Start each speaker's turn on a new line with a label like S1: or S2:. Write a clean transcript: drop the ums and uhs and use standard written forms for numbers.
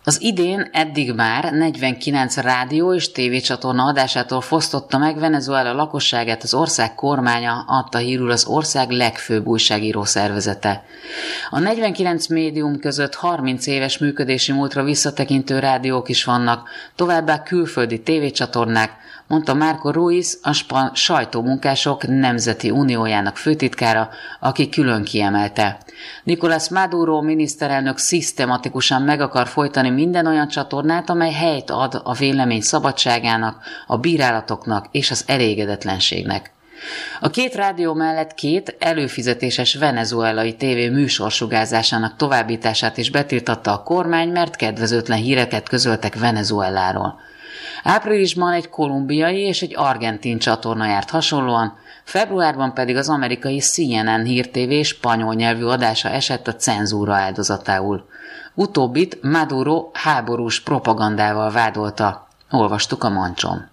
S1: Az idén eddig már 49 rádió és tévécsatorna adásától fosztotta meg Venezuela lakosságát az ország kormánya, adta hírül az ország legfőbb újságíró szervezete. A 49 médium között 30 éves működési múltra visszatekintő rádiók is vannak, továbbá külföldi tévécsatornák, mondta Marco Ruiz, a sajtómunkások Nemzeti Uniójának főtitkára, aki külön kiemelte. Nicolás Maduro miniszterelnök szisztematikusan meg akar folytani minden olyan csatornát, amely helyt ad a vélemény szabadságának, a bírálatoknak és az elégedetlenségnek. A két rádió mellett két előfizetéses venezuelai tévé műsorsugárzásának továbbítását is betiltatta a kormány, mert kedvezőtlen híreket közöltek Venezueláról. Áprilisban egy kolumbiai és egy argentin csatorna járt hasonlóan, februárban pedig az amerikai CNN hírtévé spanyol nyelvű adása esett a cenzúra áldozatául. Utóbbit Maduro háborús propagandával vádolta. Olvastuk a Mancson.